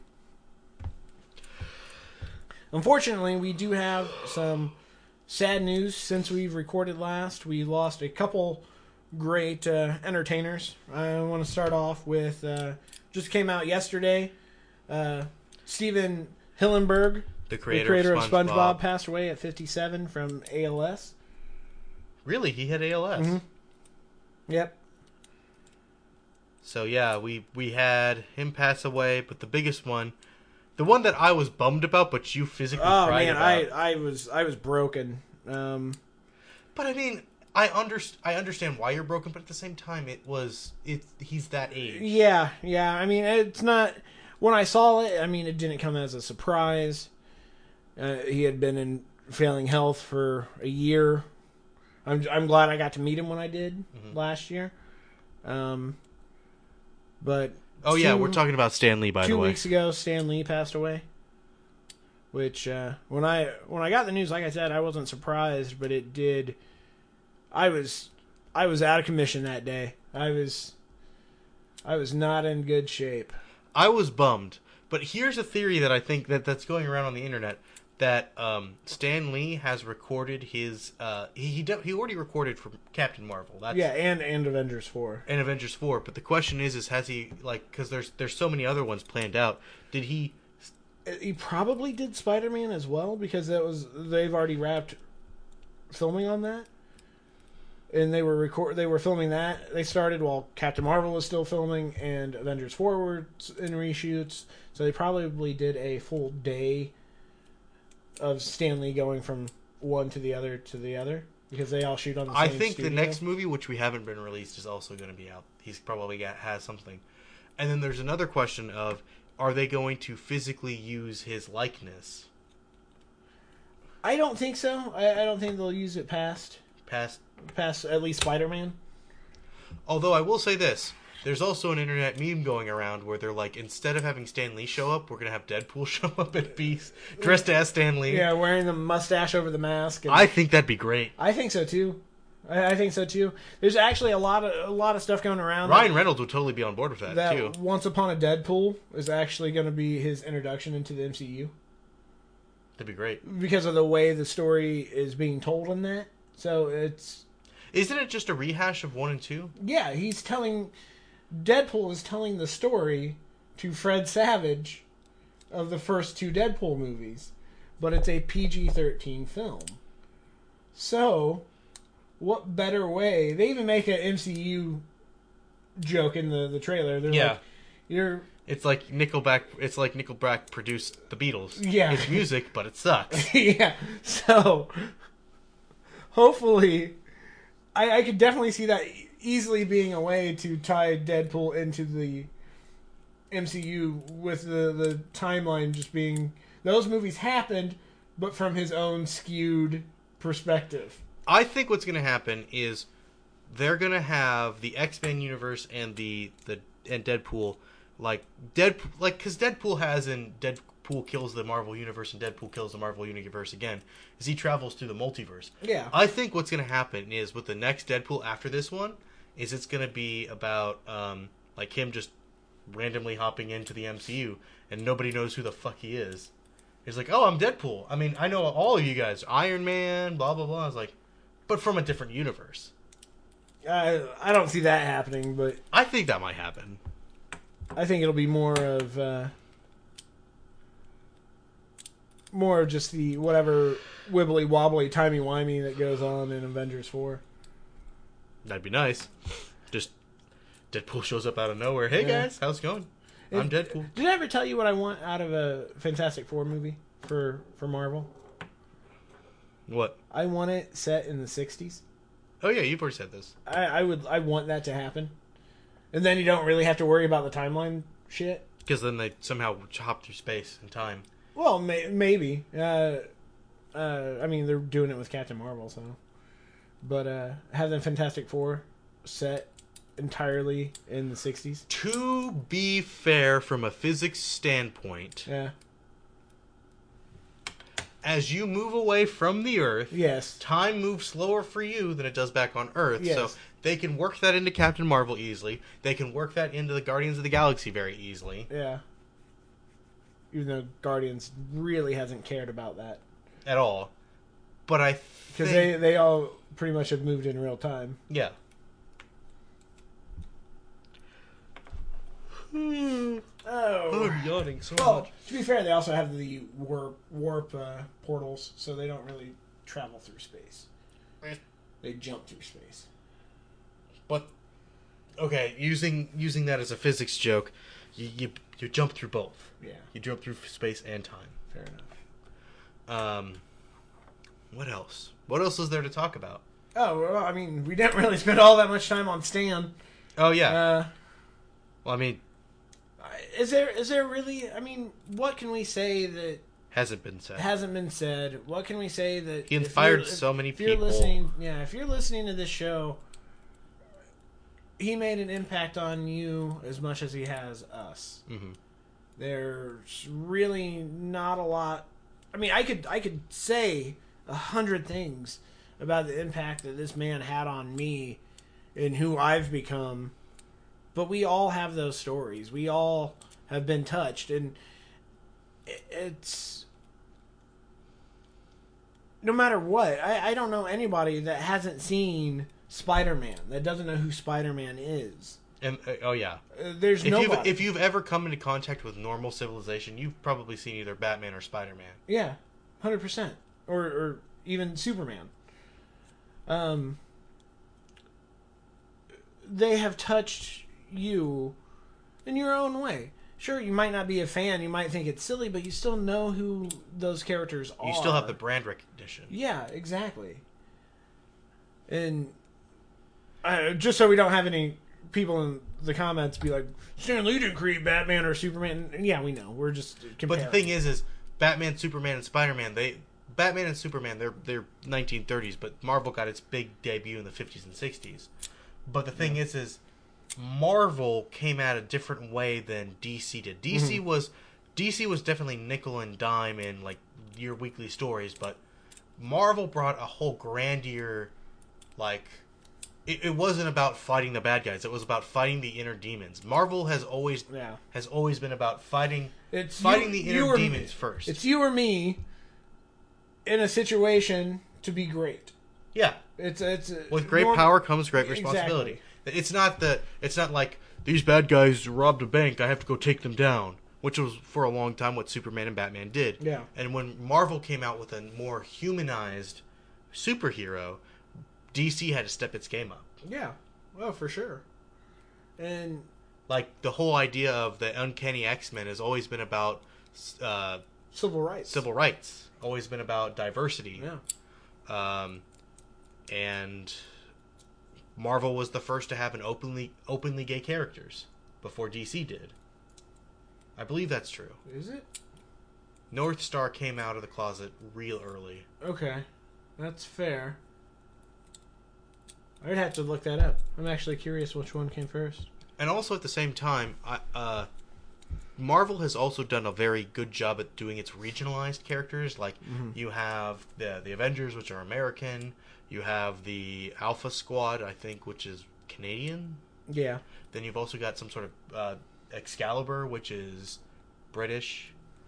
Unfortunately, we do have some sad news since we've recorded last. We lost a couple great entertainers. I want to start off with, just came out yesterday, Steven Hillenburg, the creator of SpongeBob, passed away at 57 from ALS. Really? He had ALS? Mm-hmm. Yep. So yeah, we had him pass away, but the biggest one, the one that I was bummed about, but you physically cried about. I was broken. But I mean, I understand why you're broken, but at the same time, he's that age. Yeah. I mean, it's not. When I saw it, I mean, it didn't come as a surprise. He had been in failing health for a year. I'm glad I got to meet him when I did last year. But yeah, we're talking about Stan Lee, by the way. 2 weeks ago, Stan Lee passed away. Which when I got the news, like I said, I wasn't surprised, but it did. I was out of commission that day. I was not in good shape. I was bummed, but here's a theory that I think that's going around on the internet, that Stan Lee has recorded his he already recorded for Captain Marvel. And Avengers 4. And Avengers 4, but the question is has he, like, cuz there's so many other ones planned out. Did he probably did Spider-Man as well, because they've already wrapped filming on that. and they were filming that. They started while Captain Marvel was still filming, and Avengers 4 were in reshoots. So they probably did a full day of Stan Lee going from one to the other because they all shoot on the same I think studio. the next movie, which we haven't been released, is also going to be out. He's probably has something. And then there's another question of, are they going to physically use his likeness? I don't think so. I don't think they'll use it past at least Spider-Man. Although I will say this. There's also an internet meme going around where they're like, instead of having Stan Lee show up, we're going to have Deadpool show up at Beast, dressed as Stan Lee. Yeah, wearing the mustache over the mask. I think that'd be great. I think so too. I think so too. There's actually a lot of stuff going around. Ryan Reynolds would totally be on board with that too. Once Upon a Deadpool is actually going to be his introduction into the MCU. That'd be great. Because of the way the story is being told in that. So Isn't it just a rehash of 1 and 2? Yeah, Deadpool is telling the story to Fred Savage of the first 2 Deadpool movies. But it's a PG-13 film. So, what better way? They even make an MCU joke in the trailer. They're like, It's like Nickelback produced the Beatles. Yeah. It's music, but it sucks. Yeah. So, hopefully, I could definitely see that easily being a way to tie Deadpool into the MCU with the timeline just being those movies happened, but from his own skewed perspective. I think what's going to happen is they're going to have the X-Men universe and and Deadpool because Deadpool has in Deadpool kills the Marvel universe and Deadpool kills the Marvel universe again as he travels through the multiverse. Yeah. I think what's going to happen is with the next Deadpool after this one is it's going to be about him just randomly hopping into the MCU and nobody knows who the fuck he is. He's like, oh, I'm Deadpool. I mean, I know all of you guys. Iron Man, blah, blah, blah. I was like, but from a different universe. I don't see that happening, but I think that might happen. I think it'll be more of just the whatever wibbly wobbly timey wimey that goes on in Avengers 4. That'd be nice. Just Deadpool shows up out of nowhere. Hey guys, how's it going? I'm Deadpool. Did I ever tell you what I want out of a Fantastic Four movie for Marvel? What? I want it set in the 60s. Oh yeah, you've already said this. I want that to happen. And then you don't really have to worry about the timeline shit. Because then they somehow hop through space and time. Well, maybe. I mean, they're doing it with Captain Marvel, so. But have the Fantastic Four set entirely in the 60s. To be fair, from a physics standpoint, Yeah. as you move away from the Earth, Yes. time moves slower for you than it does back on Earth. Yes. So they can work that into Captain Marvel easily. They can work that into the Guardians of the Galaxy very easily. Yeah. Even though Guardians really hasn't cared about that. At all. But I think... Because they all pretty much have moved in real time. Yeah. Oh. I'm yawning so Well, much. to be fair, they also have the warp portals, so they don't really travel through space. They jump through space. But, okay, using that as a physics joke, you jump through both. Yeah. You jump through space and time. Fair enough. What else? What else is there to talk about? Oh, well, I mean, we didn't really spend all that much time on Stan. Oh, yeah. Well, I mean... Is there really... I mean, what can we say that... Hasn't been said. Hasn't been said. What can we say that... He inspired so many people. If you're listening to this show, he made an impact on you as much as he has us. Mm-hmm. There's really not a lot... I mean, I could say 100 things about the impact that this man had on me and who I've become, but we all have those stories. We all have been touched, and it's no matter what. I don't know anybody that hasn't seen Spider-Man, that doesn't know who Spider-Man is. And oh yeah, there's nobody. If you've ever come into contact with normal civilization, you've probably seen either Batman or Spider-Man. Yeah, 100%, or even Superman. they have touched you in your own way. Sure, you might not be a fan, you might think it's silly, but you still know who those characters are. You still have the brand recognition. Yeah, exactly. And just so we don't have any people in the comments be like, Stan Lee didn't create Batman or Superman. Yeah, we know. We're just comparing. But the thing is Batman, Superman, and Spider-Man, Batman and Superman, they're 1930s, but Marvel got its big debut in the 50s and 60s. But the thing is Marvel came out a different way than DC did. DC was definitely nickel and dime in like your weekly stories, but Marvel brought a whole grandeur, like it wasn't about fighting the bad guys. It was about fighting the inner demons. Marvel has always been about fighting the inner demons first. It's you or me in a situation to be great. Yeah. It's with great power comes great responsibility. Exactly. It's not like these bad guys robbed a bank, I have to go take them down, which was for a long time what Superman and Batman did. Yeah. And when Marvel came out with a more humanized superhero, DC had to step its game up. Yeah. Well, for sure. And like the whole idea of the Uncanny X-Men has always been about civil rights. Always been about diversity. Yeah. And Marvel was the first to have an openly gay characters before DC did. I believe that's true. Is it? North Star came out of the closet real early. Okay. That's fair. I'd have to look that up. I'm actually curious which one came first. And also at the same time, Marvel has also done a very good job at doing its regionalized characters. Like, you have the Avengers, which are American. You have the Alpha Squad, I think, which is Canadian. Yeah. Then you've also got some sort of Excalibur, which is British.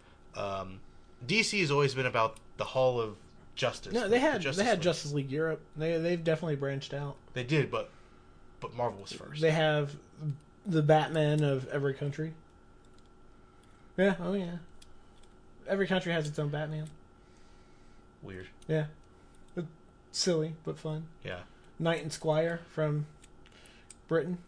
DC has always been about the Hall of Justice. No, they had Justice League Europe. They've definitely branched out. They did, but Marvel was first. They have the Batman of every country. Yeah, oh yeah. Every country has its own Batman. Weird. Yeah. It's silly, but fun. Yeah. Knight and Squire from Britain.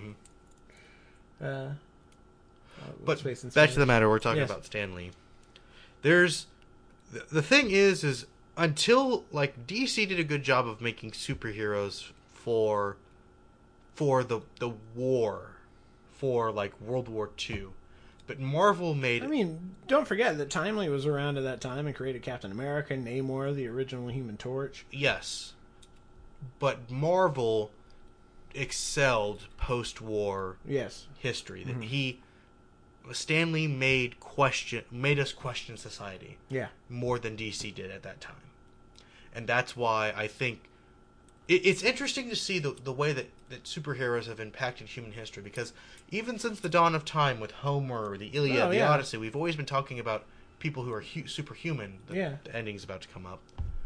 But back to the matter, we're talking about Stan Lee. There's the thing is until like DC did a good job of making superheroes for the war, for like World War II. But Marvel made... I mean, don't forget that Timely was around at that time and created Captain America, Namor, the original Human Torch. Yes. But Marvel excelled post-war history. Stan Lee made us question society. Yeah. More than DC did at that time. And that's why I think... It's interesting to see the way that superheroes have impacted human history, because even since the dawn of time with Homer, the Iliad, the Odyssey, we've always been talking about people who are superhuman. The ending's about to come up.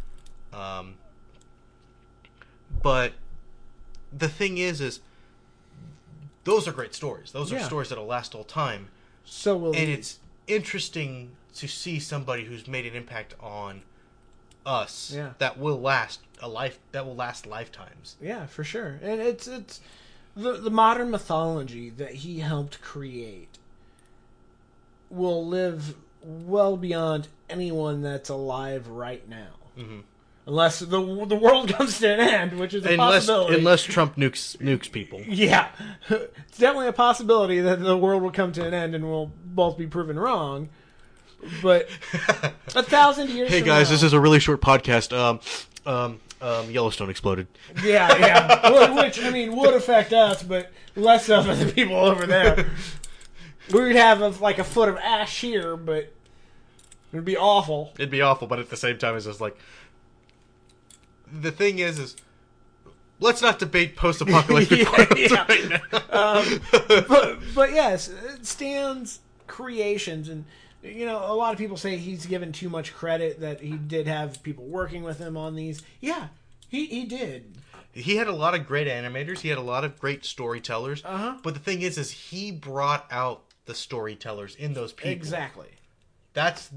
But the thing is those are great stories. Those are stories that'll last all time. It's interesting to see somebody who's made an impact on us that will last lifetimes. Yeah, for sure. And it's the modern mythology that he helped create will live well beyond anyone that's alive right now. Unless the world comes to an end, which is a possibility. Unless Trump nukes people. Yeah. It's definitely a possibility that the world will come to an end and we'll both be proven wrong. But 1,000 years Hey from guys, now, this is a really short podcast. Yellowstone exploded. Yeah. Which, I mean, would affect us, but less so for the people over there. We would have a foot of ash here, but it'd be awful. It'd be awful, but at the same time, it's just like... The thing is let's not debate post-apocalyptic worlds right now. But yes, Stan's creations, and a lot of people say he's given too much credit, that he did have people working with him on these. Yeah, he did. He had a lot of great animators. He had a lot of great storytellers. But the thing is he brought out the storytellers in those people. Exactly. That's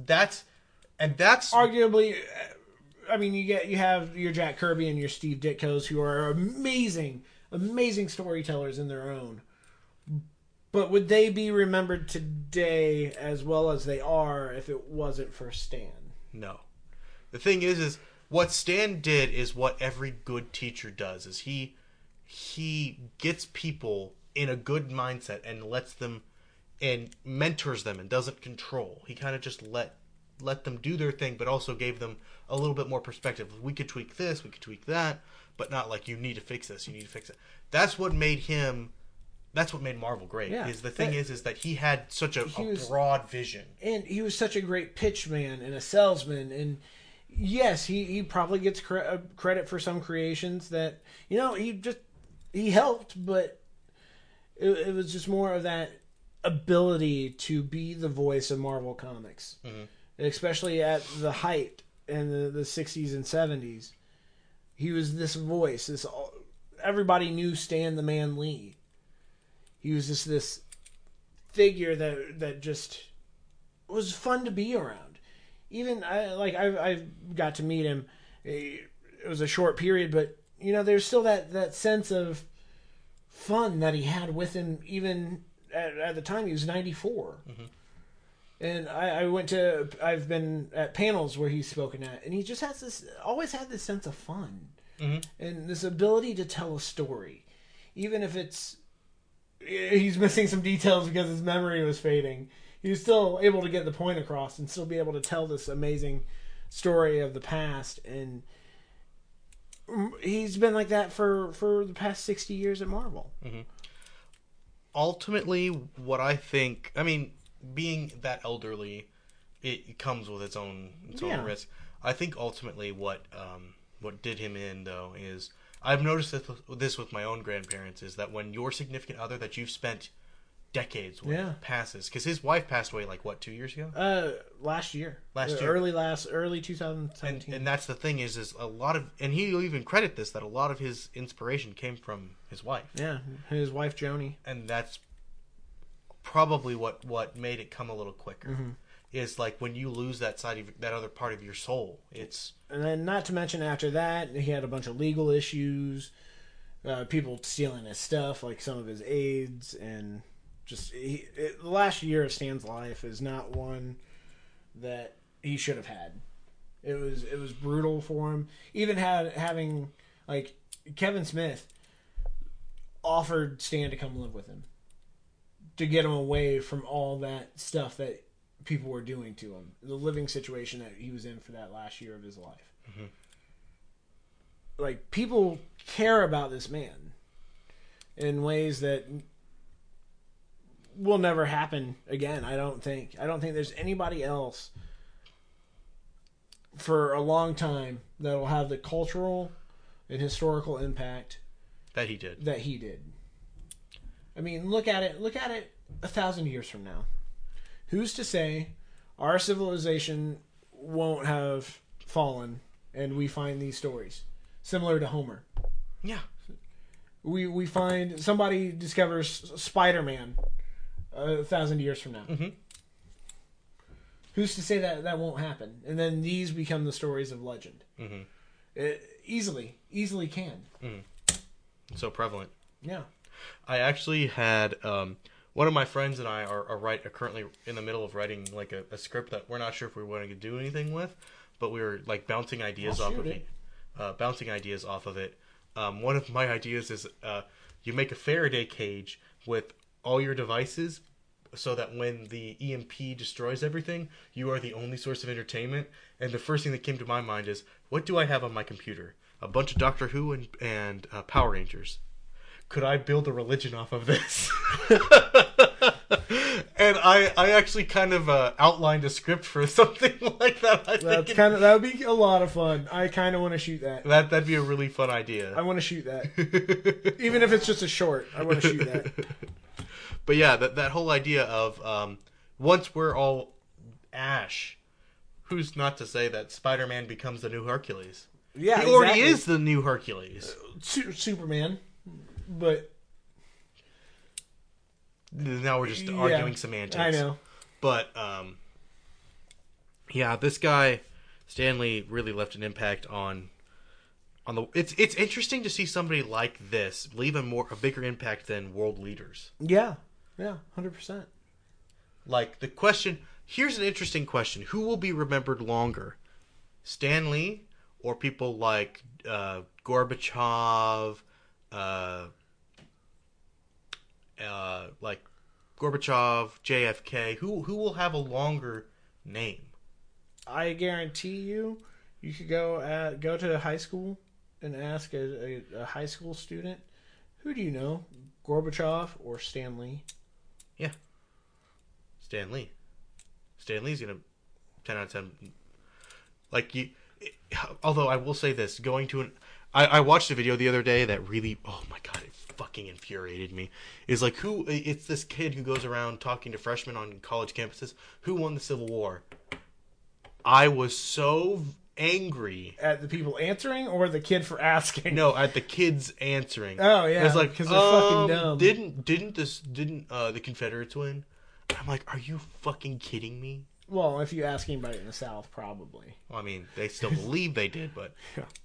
arguably. I mean, you have your Jack Kirby and your Steve Ditko's, who are amazing amazing storytellers in their own. But would they be remembered today as well as they are if it wasn't for Stan? No. The thing is what Stan did is what every good teacher does. Is he gets people in a good mindset and lets them and mentors them and doesn't control. He kind of just let them do their thing, but also gave them a little bit more perspective. We could tweak this, we could tweak that, but not like you need to fix this, you need to fix it. That's what made Marvel great. Yeah. Is the thing is that he had such a broad vision. And he was such a great pitch man and a salesman. And yes, he probably gets credit for some creations that, he helped, but it was just more of that ability to be the voice of Marvel Comics. Mm-hmm. Especially at the height in the 60s and 70s. He was this voice. Everybody knew Stan the Man Lee. He was just this figure that just was fun to be around. Even I got to meet him. It was a short period, but there's still that sense of fun that he had with him. Even at the time, he was 94, mm-hmm. and I've been at panels where he's spoken at, and he just always had this sense of fun, mm-hmm. and this ability to tell a story, even if he's missing some details because his memory was fading. He was still able to get the point across and still be able to tell this amazing story of the past. And he's been like that for the past 60 years at Marvel. Mm-hmm. Ultimately, what I think, being that elderly, it comes with its own risk. I think ultimately what did him in, though, is I've noticed this with my own grandparents, is that when your significant other that you've spent decades with passes, because his wife passed away 2 years ago? Last year. Early 2017. And that's the thing is a lot of, and he'll even credit this, that a lot of his inspiration came from his wife. Yeah, his wife Joni. And that's probably what made it come a little quicker. Mm-hmm. Is when you lose that side of that other part of your soul. And then not to mention after that, he had a bunch of legal issues, people stealing his stuff, like some of his aides, and just the last year of Stan's life is not one that he should have had. It was brutal for him. Even having Kevin Smith offered Stan to come live with him to get him away from all that stuff that people were doing to him, the living situation that he was in for that last year of his life. Mm-hmm. People care about this man in ways that will never happen again. I don't think there's anybody else for a long time that will have the cultural and historical impact that he did. Look at it 1,000 years from now. Who's to say our civilization won't have fallen and we find these stories similar to Homer? Yeah. We find somebody discovers Spider-Man 1,000 years from now. Mm-hmm. Who's to say that won't happen? And then these become the stories of legend. Mm-hmm. It easily can. Mm-hmm. So prevalent. Yeah. I actually had one of my friends and I are currently in the middle of writing a script that we're not sure if we're going to do anything with, but we were bouncing ideas off of it. One of my ideas is you make a Faraday cage with all your devices, so that when the EMP destroys everything, you are the only source of entertainment. And the first thing that came to my mind is, what do I have on my computer? A bunch of Doctor Who and Power Rangers. Could I build a religion off of this? And I actually kind of outlined a script for something like that. That would be a lot of fun. I kind of want to shoot that. That'd be a really fun idea. I want to shoot that. Even if it's just a short, I want to shoot that. But yeah, that whole idea of once we're all Ash, who's not to say that Spider-Man becomes the new Hercules? Yeah, he already is the new Hercules. Superman, but now we're just arguing semantics. I know, but this guy Stan Lee really left an impact on It's interesting to see somebody like this leave a bigger impact than world leaders. Yeah, 100%. Like the question, here's an interesting question: who will be remembered longer, Stan Lee or people like Gorbachev, like Gorbachev, JFK? Who will have a longer name? I guarantee you could go to high school and ask a high school student, who do you know, Gorbachev or Stan Lee? Yeah, Stan Lee. Stan Lee's gonna 10 out of 10. Like you, although I will say this, I watched a video the other day that really, oh my god, it fucking infuriated me. Is like it's this kid who goes around talking to freshmen on college campuses. Who won the Civil War? I was so angry At the people answering or the kid for asking? No, at the kids answering. Oh yeah, it's like because they're fucking dumb. Didn't the Confederates win? I'm like, are you fucking kidding me? Well, if you ask anybody in the South, probably. Well, I mean, they still believe they did, but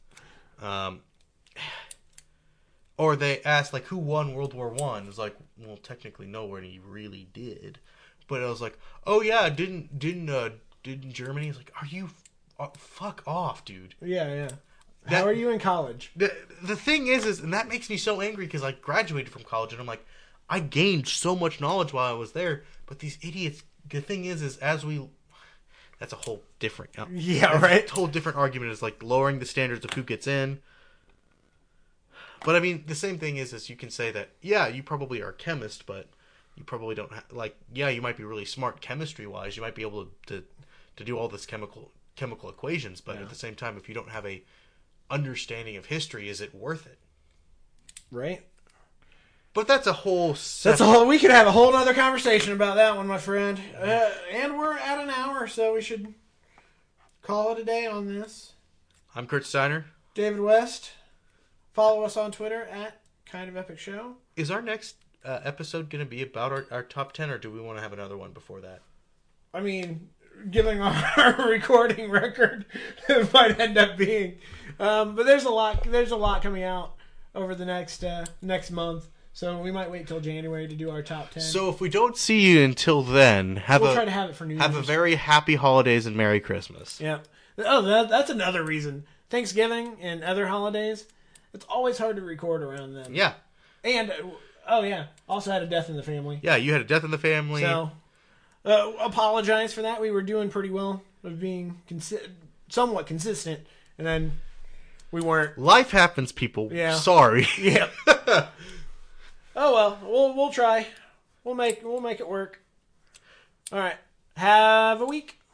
or they asked like, who won World War I? It's like, well, technically nobody really did, but I was like, oh yeah, didn't Germany? It's like, are you fuck off, dude? Yeah. How are you in college? The thing is, and that makes me so angry because I graduated from college and I'm like, I gained so much knowledge while I was there, but these idiots. The thing is that's a whole different. Yeah, right. A whole different argument is like lowering the standards of who gets in. But I mean, the same thing is you can say that, yeah, you probably are a chemist, but you probably don't yeah, you might be really smart chemistry wise. You might be able to do all this chemical equations, but at the same time, if you don't have a understanding of history, is it worth it? Right. But that's a whole. We could have a whole other conversation about that one, my friend. And we're at an hour, so we should call it a day on this. I'm Kurt Steiner. David West. Follow us on Twitter at Kind of Epic Show. Is our next episode going to be about our top 10, or do we want to have another one before that? I mean, given our recording record, it might end up being. But there's a lot coming out over the next month. So we might wait till January to do our top 10. So if we don't see you until then, we'll try to have it for New Year's. Have a very happy holidays and Merry Christmas. Yeah. Oh, that's another reason. Thanksgiving and other holidays, it's always hard to record around them. Yeah. And, also had a death in the family. Yeah, you had a death in the family. So, apologize for that. We were doing pretty well of being somewhat consistent, and then we weren't. Life happens, people. Yeah. Sorry. Yeah. Oh well, we'll try. We'll make it work. All right. Have a week.